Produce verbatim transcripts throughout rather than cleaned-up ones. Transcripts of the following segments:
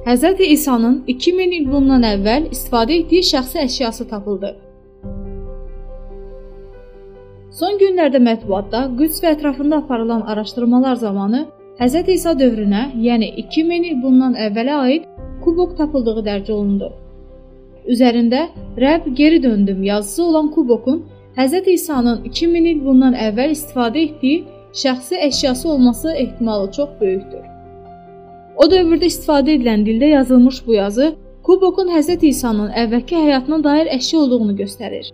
Həzrəti İsa'nın iki min il bundan əvvəl istifadə etdiyi şəxsi əşyası tapıldı. Son günlərdə mətbuatda Qüds və ətrafında aparılan araşdırmalar zamanı Həzrəti İsa dövrünə, yəni iki min il bundan əvvələ aid kubok tapıldığı dərc olundu. Üzərində Rəbb geri döndüm yazısı olan kubokun Həzrəti İsa'nın iki min il bundan əvvəl istifadə etdiyi şəxsi əşyası olması ehtimalı çox böyükdür. O dövrdə istifadə edilən dildə yazılmış bu yazı kubokun Həzrəti İsa'nın əvvəlki həyatına dair əşya olduğunu göstərir.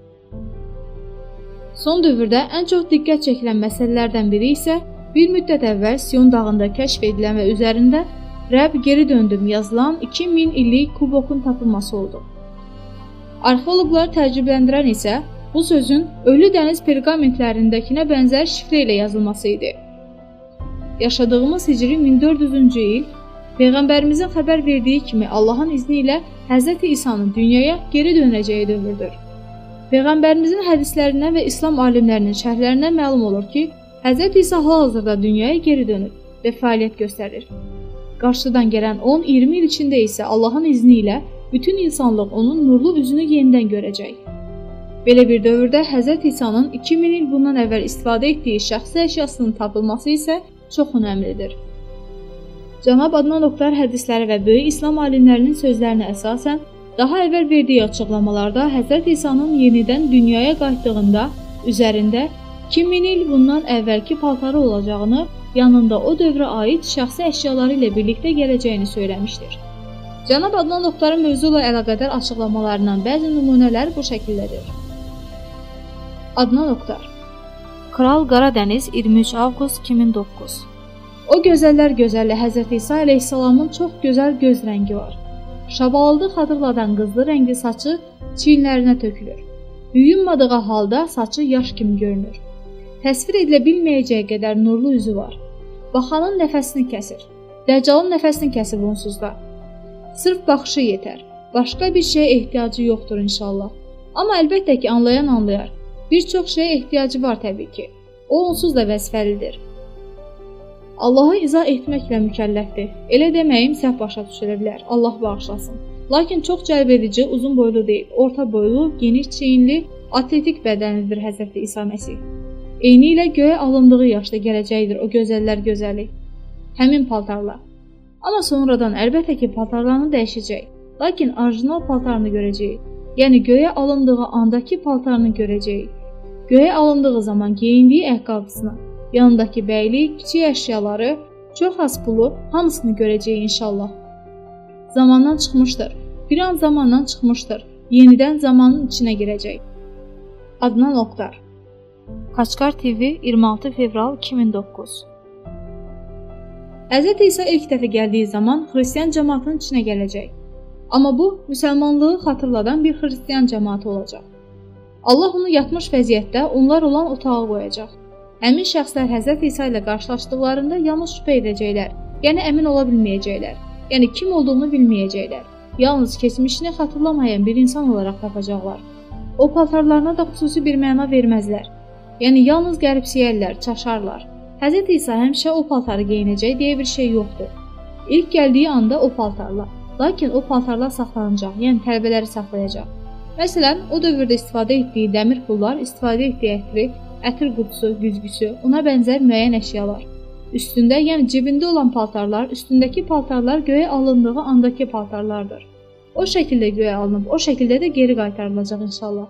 Son dövrdə ən çox diqqət çəkilən məsələlərdən biri isə bir müddət əvvəl Sion dağında kəşf edilən və üzərində Rəbb geri döndüm yazılan iki min illik kubokun tapılması oldu. Arxeoloqları təəccübləndirən isə bu sözün ölü dəniz perqamentlərindəkinə bənzər şifrə ilə yazılması idi. Yaşadığımız hicri min dörd yüzüncü il, Peyğəmbərimizin xəbər verdiyi kimi Allahın izni ilə Həzrəti İsa'nın dünyaya geri dönəcəyi dövrdür. Peyğəmbərimizin hədislərindən və İslam alimlərinin şərhlərindən məlum olur ki, Həzrəti İsa hal-hazırda dünyaya geri dönüb və fəaliyyət göstərir. Qarşıdan gələn on iyirmi il içində isə Allahın izni ilə bütün insanlıq onun nurlu üzünü yenidən görəcək. Belə bir dövrdə Həzrəti İsa'nın iki min il bundan əvvəl istifadə etdiyi şəxsi əşyasının tapılması isə çox önəmlidir. Cənab Adnan Oktar hədisləri və böyük İslam alimlərinin sözlərinə əsasən, daha əvvəl verdiyi açıqlamalarda Həzrəti İsa'nın yenidən dünyaya qayıtdığında üzərində iki min il bundan əvvəlki paltarı olacağını, yanında o dövrə aid şəxsi əşyaları ilə birlikdə gələcəyini söyləmişdir. Cənab Adnan Oktarın mövzu ilə əlaqədar açıqlamalarından bəzi nümunələr bu şəkildədir. Adnan Oktar Kral Qaradəniz iyirmi üç avqust iki min doqquz. O gözəllər gözəli Həzrəti İsa əleyhissalamın çox gözəl göz rəngi var. Şabalıdı xatırladan qızlı rəngli saçı çiyinlərinə tökülür. Yuyunmadığı halda saçı yaş kimi görünür. Təsvir edilə bilməyəcəyi qədər nurlu üzü var. Baxanın nəfəsini kəsir. Dəccalın nəfəsini kəsib onsuz da. Sırf baxışı yetər. Başqa bir şeyə ehtiyacı yoxdur inşallah. Amma əlbəttə ki, anlayan anlayar. Bir çox şeyə ehtiyacı var təbii ki. O onsuz da vəzifəlidir. Allahı izah etməklə mükəlləfdir. Elə deməyim səhv başa düşülə bilər. Allah bağışlasın. Lakin çox cəlb edici, uzun boylu deyil. Orta boylu, geniş çiyinli, atletik bədənlidir Həzrəti İsa Məsih. Eyni ilə göyə alındığı yaşda gələcəkdir o gözəllər gözəli. Həmin paltarla. Amma sonradan əlbəttə ki, paltarlarını dəyişəcək. Lakin orijinal paltarını görəcəyik. Yəni göyə alındığı andakı paltarını görəcəyik. Göyə alındığı zaman geyindiyi ayaqqabısını, yanındakı bəylik, kiçik əşyaları, çox az pulu, hamısını görəcəyik inşallah. Zamandan çıxmışdır. Bir an zamandan çıxmışdır. Yenidən zamanın içinə girəcək. Adnan Oktar Qaçqar T V iyirmi altı fevral iki min doqquz. Həzrəti İsa ilk dəfə gəldiyi zaman xristian cəmaatının içinə gələcək. Amma bu, müsəlmanlığı xatırladan bir xristian cəmaatı olacaq. Allah onu yatmış vəziyyətdə onlar olan otağa qoyacaq. Həmin şəxslər Həzrəti İsa ilə qarşılaşdıqlarında yalnız şübhə edəcəklər, yəni əmin ola bilməyəcəklər, yəni kim olduğunu bilməyəcəklər. Yalnız keçmişini xatırlamayan bir insan olaraq tapacaqlar. O paltarlarına da xüsusi bir məna verməzlər. Yəni yalnız qəribsiyərlər, çaşarlar. Həzrəti İsa həmişə o paltarı geyinəcək deyə bir şey yoxdur. İlk gəldiyi anda o paltarla, lakin o paltarlar saxlanacaq, yəni tələbələri saxlayacaq. Məsələn, o dövrdə istifadə etdiyi dəmir pullar, istifadə etdiyi ətri, ətir qutusu, güzgüsü, ona bənzər müəyyən əşyalar. Üstündə, yəni cibində olan paltarlar, üstündəki paltarlar göyə alındığı andakı paltarlardır. O şəkildə göyə alınıb, o şəkildə də geri qaytarılacaq inşallah.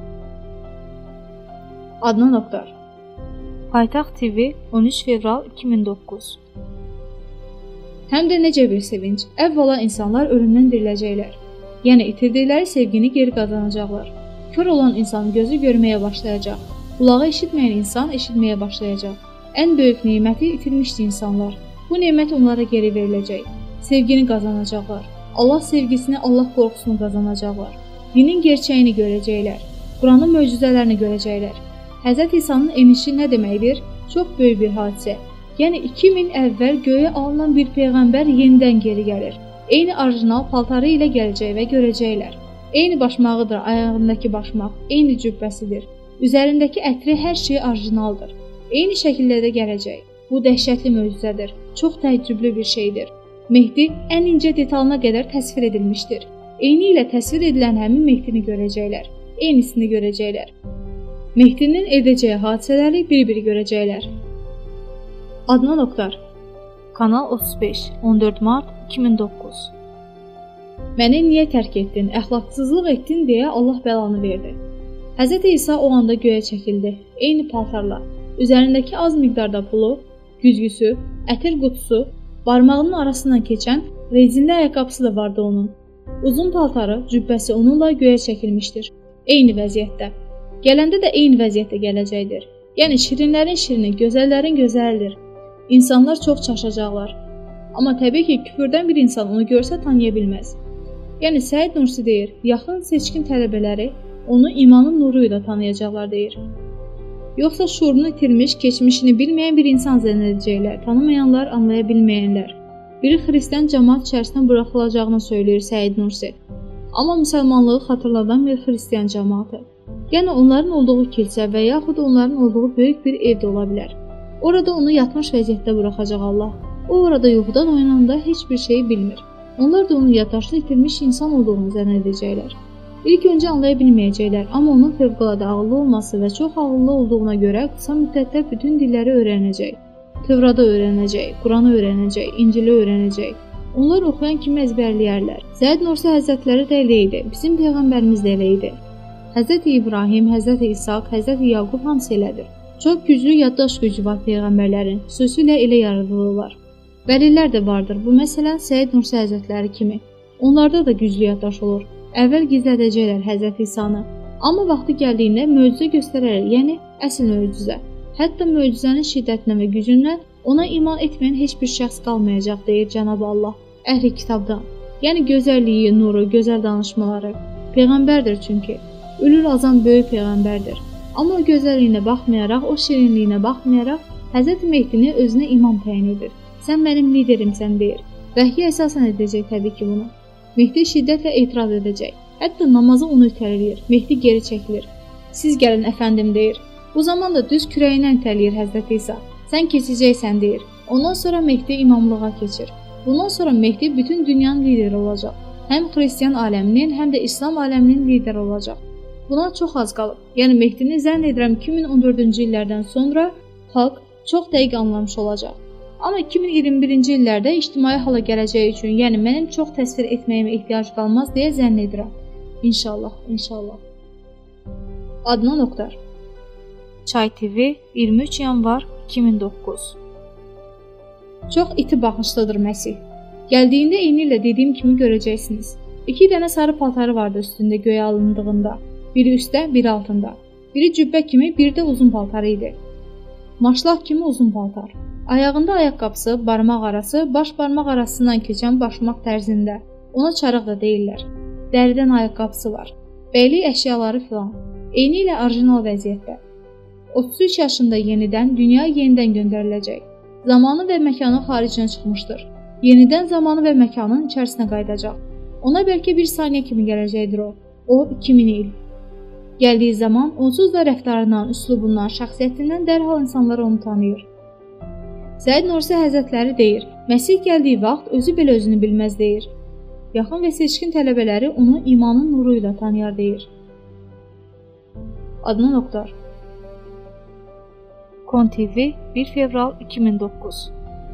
Adnan Oktar Paytaxt T V on üç fevral iki min doqquz. Həm də necə bir sevinç, əvvəla insanlar ölümdən diriləcəklər. Yəni itirdikləri sevgini geri qazanacaqlar. Kör olan insan gözü görməyə başlayacaq. Qulağı eşitməyən insan eşitməyə başlayacaq. Ən böyük neməti itirmişdi insanlar. Bu nemət onlara geri veriləcək. Sevgini qazanacaqlar. Allah sevgisini, Allah qorxusunu qazanacaqlar. Dinin gerçəyini görəcəklər. Quranın möcüzələrini görəcəklər. Həzrət İsa'nın enişi nə deməkdir? Çox böyük bir hadisə. Yəni iki min əvvəl göyə alınan bir peyğəmbər yenidən geri gəlir. Eyni orijinal paltarı ilə gələcək və görəcəklər. Eyni başmağıdır, ayağındakı başmaq, eyni cübbəsidir. Üzərindəki ətri hər şey orijinaldır. Eyni şəkildə də gələcək. Bu dəhşətli möcüzədir. Çox təəccüblü bir şeydir. Mehdi ən incə detalına qədər təsvir edilmişdir. Eyni ilə təsvir edilən həmin Mehdini görəcəklər. Eynisini görəcəklər. Mehdinin edəcəyi hadisələri bir-bir görəcəklər. Adnan Oktar. Kanal otuz beş, on dörd mart iki min doqquz. Məni niyə tərk etdin, əxlaqsızlıq etdin deyə Allah bəlanı verdi. Həzrət İsa o anda göyə çəkildi. Eyni paltarla. Üzərindəki az miqdarda pulu, güzgüsü, ətir qutusu, barmağının arasından keçən rezinli ayaqqabısı da vardı onun. Uzun paltarı, cübbəsi onunla göyə çəkilmişdir. Eyni vəziyyətdə. Gələndə də eyni vəziyyətdə gələcəkdir. Yəni şirinlərin şirini, gözəllərin gözəldir. İnsanlar çox çaşacaqlar. Amma təbii ki, küfürdən bir insan onu görsə tanıya bilməz. Yəni Səid Nursi deyir, yaxın seçkin tələbələri onu imanın nuru ilə tanıyacaqlar deyir. Yoxsa şuurunu itirmiş, keçmişini bilməyən bir insan zənn edəcəklər, tanımayanlar, anlaya bilməyənlər. Biri xristian cəmaat içərisindən buraxılacağını söyləyir Səid Nursi. Amma müsəlmanlığı xatırladan bir xristian cəmaatı. Yəni onların olduğu kilsə və yaxud onların olduğu böyük bir evdə ola bilər. Orada onu yatmış vəziyyətdə buraxacaq Allah. O orada yuxudan oyananda heç bir şeyi bilmir. Onlar da onu yaddaşlı itirmiş insan olduğunu zənn edəcəklər. İlk öncə anlaya bilməyəcəklər, amma onun fövqəladə ağıllı olması və çox ağıllı olduğuna görə qısa müddətdə bütün dilləri öyrənəcək. Tövradı öyrənəcək, Quranı öyrənəcək, İncili öyrənəcək. Onlar oxuyan kimi əzbərləyərlər. Səid Nursi Həzrətləri də elə idi, bizim Peyğəmbərimiz də elə idi. Həzrəti İbrahim, Həzrəti İsaq, Həzrəti Yaqub hamısı elədir. Çox güclü yaddaş gücü var Peyğəmbərlərin, xüsusilə elə yaradılırlar. Vəlilər də vardır, bu məsələn Səid Nursi Həzrətləri kimi. Onlarda da güclü yaddaş olur. Əvvəl gizlədəcəklər Həzrət İsanı. Amma vaxtı gəldiyində möcüzə göstərərək, yəni əsl möcüzə. Hətta möcüzənin şiddətinə və gücündən ona iman etməyən heç bir şəxs qalmayacaq, deyir Cənab Allah Əhl-i Kitabdan. Yəni gözəlliyi, nuru, gözəl danışmaları. Peyğəmbərdir çünki. Ölür azan böyük Peyğəmbərdir. Amma o gözəlliyinə baxmayaraq, o şirinliyinə baxmayaraq, Həzrət Mehdini özünə imam təyin edir. Sən mənim liderimsən deyir. Vəhyi əsasən edəcək təbii ki bunu. Mehdi şiddətlə etiraz edəcək. Hətta namazı onu itələyir. Mehdi geri çəkilir. Siz gəlin əfəndim deyir. Bu zaman da düz kürəyindən itələyir Həzrət İsa. Sən keçəcəksən deyir. Ondan sonra Mehdi imamlığa keçir. Bundan sonra Mehdi bütün dünyanın lideri olacaq. Həm xristian aləminin, həm də İslam aləminin lideri olacaq. Buna çox az qalıb. Yəni Mehdini zənn edirəm iki min on dördüncü illərdən sonra xalq çox dəqiq anlamış olacaq. Amma iki min iyirmi birinci illərdə ictimai hala gələcəyi üçün, yəni mənim çox təsvir etməyimə ehtiyac qalmaz deyə zənn edirəm. İnşallah, inşallah. Adnan Oktar. Çay T V iyirmi üç yanvar iki min doqquz. Çox iti baxışlıdır Məsih. Gəldiyində eyni ilə dediyim kimi görəcəksiniz. İki dənə sarı paltarı vardı üstündə göyə alındığında. Biri üstdə, biri altında. Biri cübbə kimi, biri də uzun paltarı idi. Maşlaq kimi uzun paltar. Ayağında ayaqqabısı, barmaq arası, baş barmaq arasından keçən başmaq tərzində. Ona çarıq da deyirlər. Dəridən ayaqqabısı var. Bəylik əşyaları filan. Eyni ilə orijinal vəziyyətdə. otuz üç yaşında yenidən, dünyaya yenidən göndəriləcək. Zamanı və məkanı xaricinə çıxmışdır. Yenidən zamanı və məkanın içərisinə qayıdacaq. Ona bəlkə bir saniyə kimi gələcəkdir o. O iki min il. Gəldiyi zaman onsuz da rəftarından, üslubundan, şəxsiyyətindən dərhal insanlar onu tanıyır. Səid Nursi Həzrətləri deyir, Məsih gəldiyi vaxt özü belə özünü bilməz deyir. Yaxın və seçkin tələbələri onu imanın nuru ilə tanıyar deyir. Adnan Oktar. Kon T V bir fevral iki min doqquz.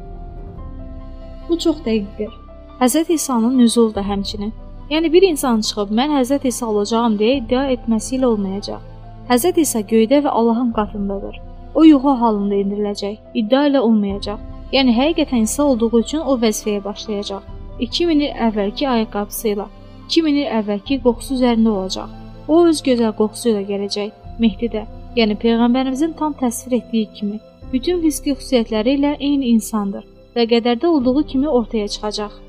Bu çox dəqiqdir. Həzrət İsa'nın nüzulu da həmçinin. Yəni bir insan çıxıb mən Həzrət İsa olacağam deyə iddia etməsi ilə olmayacaq. Həzrət İsa göydə və Allahın qatındadır. O yuxu halında indiriləcək, iddia ilə olmayacaq. Yəni həqiqətən İsa olduğu üçün o vəzifəyə başlayacaq. iki min il əvvəlki ayaqqabısı ilə, iki min il əvvəlki qoxusu üzərində olacaq. O öz gözəl qoxusu ilə gələcək. Mehdi də, yəni Peyğəmbərimizin tam təsvir etdiyi kimi, bütün fiziki xüsusiyyətləri ilə eyni insandır və qədərdə olduğu kimi ortaya çıxacaq.